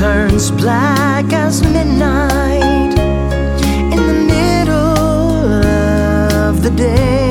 turns black as midnight in the middle of the day.